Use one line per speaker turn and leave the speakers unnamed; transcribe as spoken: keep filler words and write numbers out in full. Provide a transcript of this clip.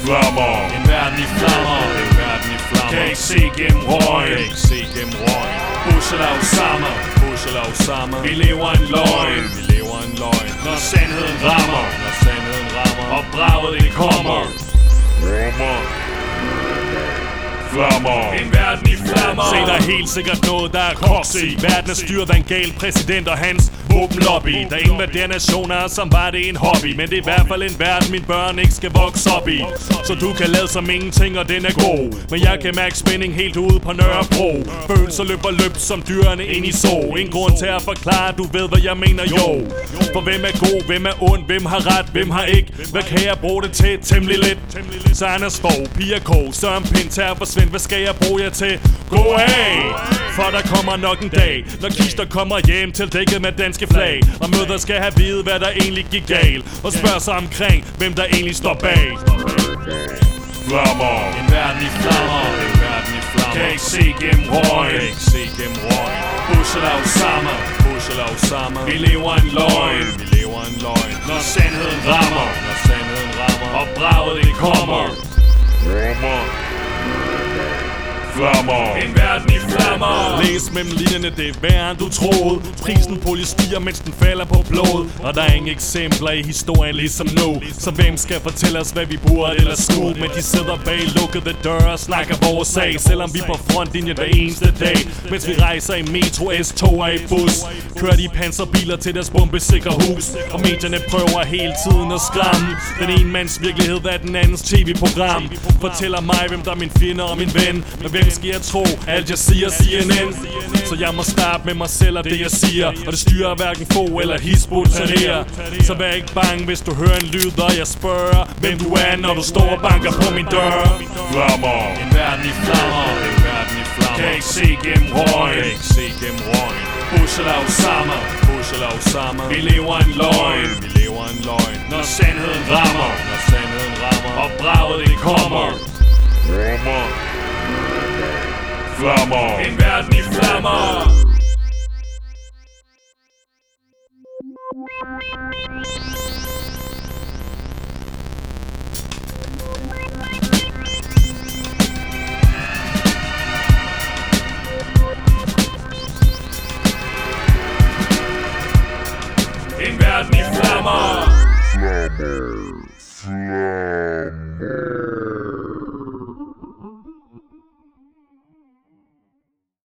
Flammer.
En verden i flammer.
En verden i flammer.
Kan ikke se gennem røgen.
Kan ikke se gennem røgen.
Pusher Osama.
Pusher Osama.
Vi lever en løgn.
Vi lever en løgn.
Når sandheden rammer.
Når sandheden rammer.
Og braget det kommer.
Rummer. Flammer.
En verden i flammer.
Se, der er helt sikkert noget, der er koks i. Verden er styret af en gal præsident og hans våbenlobby. Der invaderer nationer, som var det en hobby. Men det er i hvert fald en verden, mine børn ikke skal vokse op i. Så du kan lade som ingenting, og den er god. Men jeg kan mærke spænding helt ude på Nørrebro. Følelser løber løb som dyrene ind i så. En grund til at forklare, du ved hvad jeg mener, jo. For hvem er god, hvem er ond, hvem har ret, hvem har ikke. Hvad kan jeg bruge det til? Temmelig lidt. Så Anders Fogh, Pia K, Søren Pind, Terp og Svend. Hvad skal jeg bruge jer til? Gå af! For der kommer nok en dag, når kister kommer hjem til dækket med danske flag. Og mødre skal have vide, hvad der egentlig gik galt. Og spørge sig omkring, hvem der egentlig står bag.
Flammer.
En verden i flammer.
En verden i flammer.
Kan ikke se gennem røgen.
Kan ikke se gennem røgen.
Pusher Osama.
Pusher Osama.
Vi lever en løgn.
Vi lever en løgn.
Når sandheden rammer.
Når sandheden rammer.
Og braget det kommer.
Rummer. Flammer.
En verden i flammer.
Læs mellem linjerne, det er værre end du troede. Prisen på olie stiger, mens den falder på blod. Og der er ingen eksempler i historien ligesom nu. Så hvem skal fortælle os, hvad vi burde eller skulle? Men de sidder bag lukkede døre og snakker vores sag. Selvom vi er på frontlinjen hver eneste dag. Mens vi rejser i metro, S-tog og i bus. Kører de panserbiler til deres bombesikre hus. Og medierne prøver hele tiden at skræmme. Den ene mands virkelighed er den andens tv-program. Fortæller mig, hvem der er min fjende og min ven. Men hvem skal jeg tro? Al Jazeera, C N N. Så jeg må starte med mig selv og det jeg siger. Og det styrer hverken få eller Hizbut Tahrir. Så vær ikke bange, hvis du hører en lyd, og jeg spørger hvem du er, når du står og banker på min dør.
Flammer.
En verden i flammer.
En verden i flammer.
Kan ikke se gennem røgen.
Kan ikke se gennem røgen.
Pusher Osama.
Pusher Osama.
Vi lever en løgn.
Vi lever en løgn.
Når sandheden rammer.
Når sandheden rammer.
Og braget det kommer.
Rummer. Flammer.
En verden i flammer.